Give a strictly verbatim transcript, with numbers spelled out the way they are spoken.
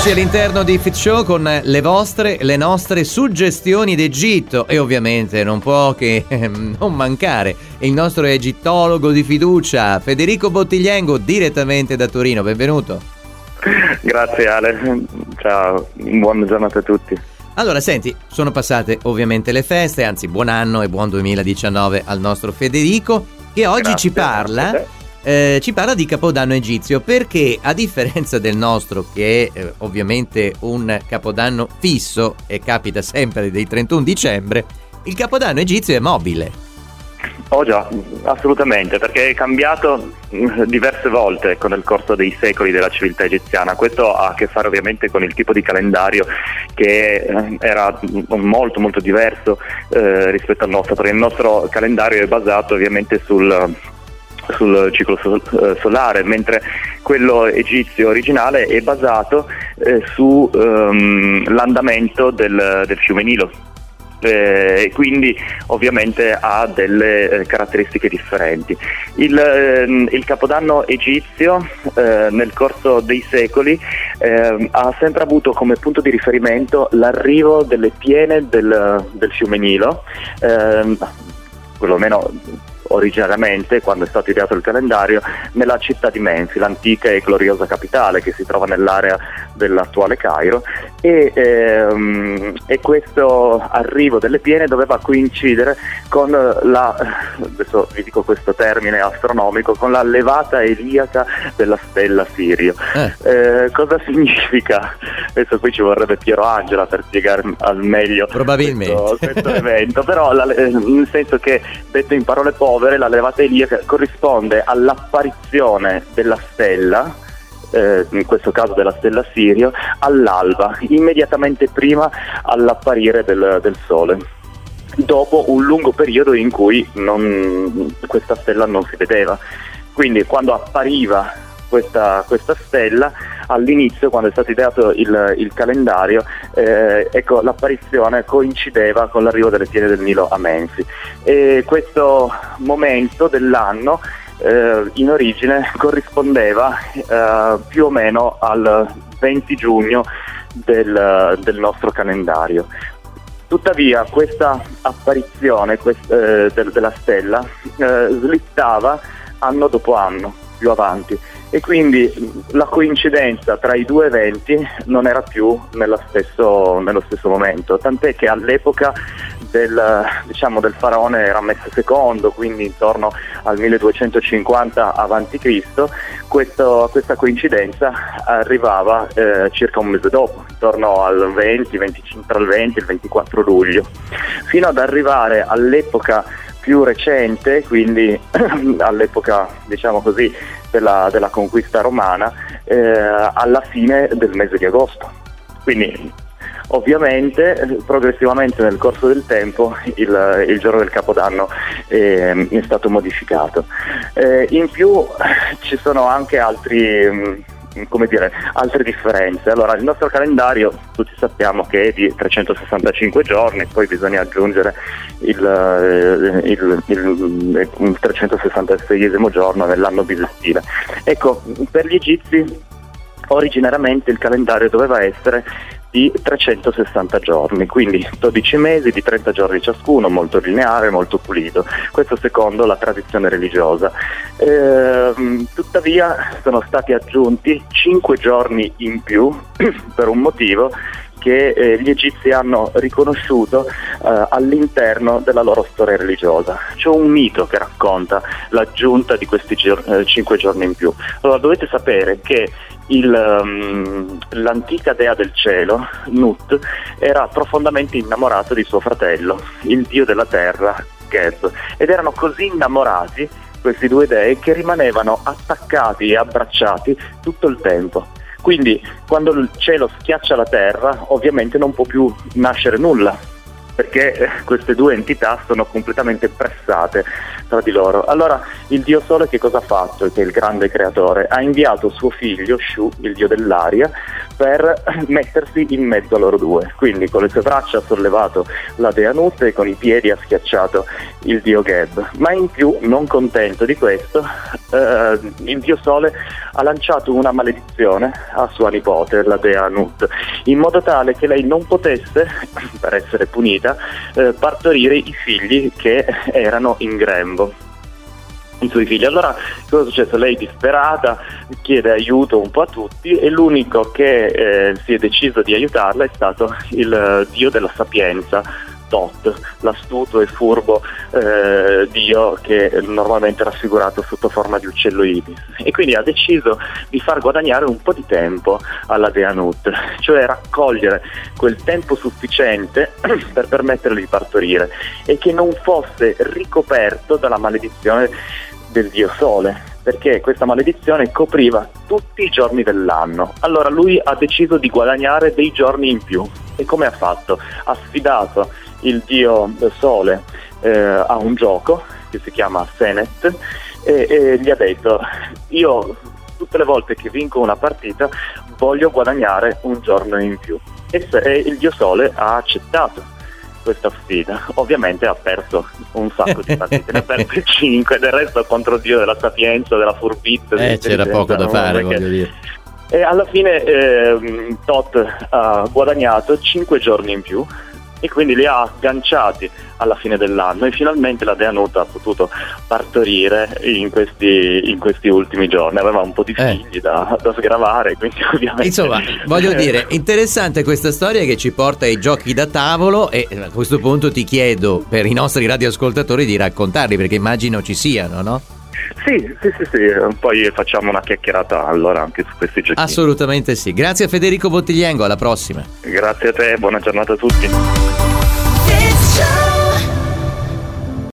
Eccoci all'interno di Fit Show con le vostre, le nostre suggestioni d'Egitto e ovviamente non può che eh, non mancare il nostro egittologo di fiducia Federico Bottigliengo direttamente da Torino. Benvenuto. Grazie Ale, ciao, buona giornata a tutti. Allora senti, sono passate ovviamente le feste, anzi buon anno e buon duemiladiciannove al nostro Federico che oggi Grazie, ci parla eh, ci parla di Capodanno egizio, perché a differenza del nostro che è eh, ovviamente un Capodanno fisso e capita sempre dei trentuno dicembre, il Capodanno egizio è mobile. Oh già, assolutamente, perché è cambiato diverse volte con il corso dei secoli della civiltà egiziana. Questo ha a che fare ovviamente con il tipo di calendario che era molto molto diverso eh, rispetto al nostro, perché il nostro calendario è basato ovviamente sul sul ciclo sol- solare, mentre quello egizio originale è basato eh, su um, l'andamento del, del fiume Nilo. E eh, quindi ovviamente ha delle eh, caratteristiche differenti. Il, eh, il Capodanno egizio eh, nel corso dei secoli eh, ha sempre avuto come punto di riferimento l'arrivo delle piene del, del fiume Nilo, eh, perlomeno originariamente, quando è stato ideato il calendario, nella città di Menfi, l'antica e gloriosa capitale che si trova nell'area dell'attuale Cairo, e, ehm, e questo arrivo delle piene doveva coincidere con la, adesso vi dico questo termine astronomico, con la levata eliaca della stella Sirio. Eh. Eh, cosa significa? Adesso qui ci vorrebbe Piero Angela per spiegare al meglio probabilmente questo, questo evento, però la, nel senso che, detto in parole povere, la levata eliaca corrisponde all'apparizione della stella, eh, in questo caso della stella Sirio, all'alba, immediatamente prima all'apparire del, del sole, dopo un lungo periodo in cui non, questa stella non si vedeva. Quindi quando appariva questa, questa stella, all'inizio, quando è stato ideato il, il calendario, eh, ecco, l'apparizione coincideva con l'arrivo delle piene del Nilo a Menfi, e questo momento dell'anno eh, in origine corrispondeva eh, più o meno al venti giugno del, del nostro calendario. Tuttavia questa apparizione quest, eh, del, della stella eh, slittava anno dopo anno più avanti, e quindi la coincidenza tra i due eventi non era più nello stesso, nello stesso momento, tant'è che all'epoca del, diciamo, del faraone Ramesse secondo, quindi intorno al milleduecentocinquanta avanti Cristo, questo, questa coincidenza arrivava eh, circa un mese dopo, intorno al venti, venticinque, tra il venti e il ventiquattro luglio, fino ad arrivare all'epoca più recente, quindi all'epoca, diciamo così, della, della conquista romana, eh, alla fine del mese di agosto. Quindi ovviamente progressivamente nel corso del tempo il, il giorno del Capodanno eh, è stato modificato. Eh, in più ci sono anche altri come dire, altre differenze. Allora, il nostro calendario, tutti sappiamo che è di trecentosessantacinque giorni, poi bisogna aggiungere il, il, il, il trecentosessantaseiesimo giorno nell'anno bisestile. Ecco, per gli egizi originariamente il calendario doveva essere di trecentosessanta giorni, quindi dodici mesi di trenta giorni ciascuno, molto lineare, molto pulito, questo secondo la tradizione religiosa. Ehm, tuttavia sono stati aggiunti cinque giorni in più per un motivo che eh, gli egizi hanno riconosciuto eh, all'interno della loro storia religiosa. C'è un mito che racconta l'aggiunta di questi gior- eh, cinque giorni in più. Allora, dovete sapere che il, um, l'antica dea del cielo, Nut, era profondamente innamorata di suo fratello, il dio della terra, Geb, ed erano così innamorati questi due dei che rimanevano attaccati e abbracciati tutto il tempo. Quindi quando il cielo schiaccia la terra, ovviamente non può più nascere nulla, perché queste due entità sono completamente pressate tra di loro. Allora il dio Sole che cosa ha fatto? Che è il grande creatore, ha inviato suo figlio Shu, il dio dell'aria, per mettersi in mezzo a loro due. Quindi con le sue braccia ha sollevato la dea Nut e con i piedi ha schiacciato il dio Geb. Ma in più, non contento di questo, eh, il dio Sole ha lanciato una maledizione a sua nipote, la dea Nut, in modo tale che lei non potesse, per essere punita, eh, partorire i figli che erano in grembo, i suoi figli. Allora cosa è successo? Lei disperata chiede aiuto un po' a tutti e l'unico che eh, si è deciso di aiutarla è stato il dio della sapienza, Tot, l'astuto e furbo eh, dio che normalmente è raffigurato sotto forma di uccello ibis, e quindi ha deciso di far guadagnare un po' di tempo alla dea Nut, cioè raccogliere quel tempo sufficiente per permetterle di partorire e che non fosse ricoperto dalla maledizione del dio Sole, perché questa maledizione copriva tutti i giorni dell'anno. Allora lui ha deciso di guadagnare dei giorni in più. E come ha fatto? Ha sfidato il dio Sole eh, a un gioco che si chiama Senet e, e gli ha detto: io tutte le volte che vinco una partita voglio guadagnare un giorno in più. E, se, e il dio Sole ha accettato questa sfida. Ovviamente ha perso un sacco di partite, ne ha perse cinque, del resto contro il dio della sapienza, della furbizia. Eh, c'era poco da fare, perché... voglio dire. E alla fine eh, Tot ha guadagnato cinque giorni in più e quindi li ha agganciati alla fine dell'anno e finalmente la dea Nut ha potuto partorire in questi, in questi ultimi giorni. Aveva un po' di figli eh. da, da sgravare, quindi ovviamente... Insomma, voglio dire, interessante questa storia che ci porta ai giochi da tavolo e a questo punto ti chiedo per i nostri radioascoltatori di raccontarli, perché immagino ci siano, no? Sì, sì, sì, sì, poi facciamo una chiacchierata allora anche su questi giochi. Assolutamente sì. Grazie a Federico Bottigliengo, alla prossima. Grazie a te, buona giornata a tutti.